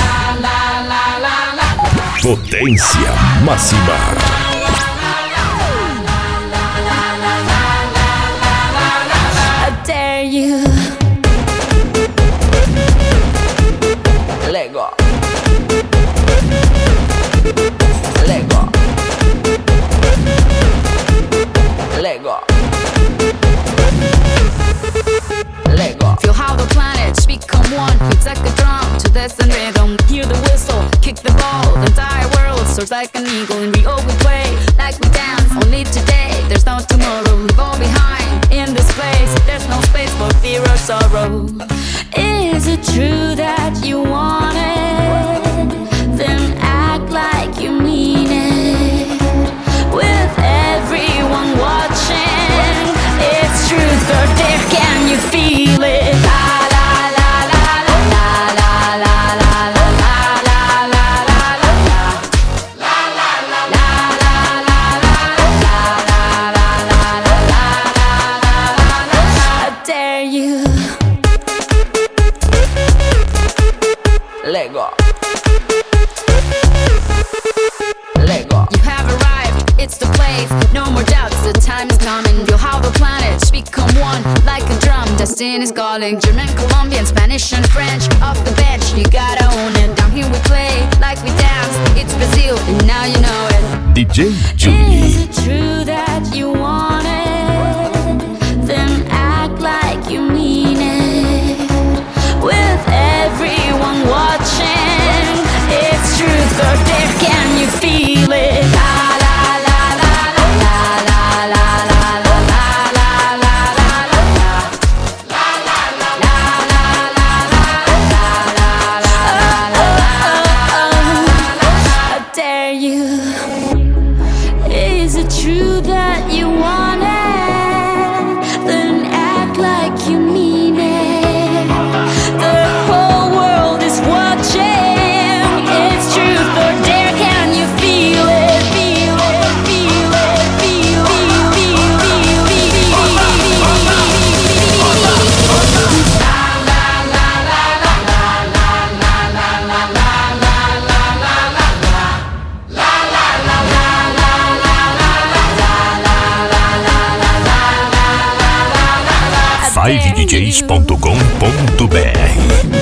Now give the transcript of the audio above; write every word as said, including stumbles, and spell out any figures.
Potência máxima. I dare you. Lego. Lego. Lego. Lego. Feel how the planets become one. It's like a drum to this and rhythm. Hear the whistle, kick the ball. The entire world soars like an eagle. And we all we play like we dance. Only today, there's no tomorrow. We fall behind in this place. There's no space for fear or sorrow. Is it true that you want it? Then act like you mean it. With everyone watching, it's truth or dare. Can you feel it? La la la la la la la la la la la la la. I dare you. Lego. Lego. You have arrived, it's the place. No more doubts, the time is coming. Feel how the planets become one, like a drum. Destiny's calling. German, Colombian, Spanish and French. Off the bench, you gotta own it. Down here we play, like we dance. It's Brazil, and now you know it. D J Juni. Is it true that you want it? Then act like you mean it. With everyone watching, it's truth or dare. Can you feel it? La la la la la la la la la la la la la. I dare you. Is it true that you want it? Then act like you mean it. The whole world is watching. It's truth or dare. Can you feel it? Feel it, feel it, feel it, feel it, feel it. La la la la la la la la la la five d js ponto com ponto b r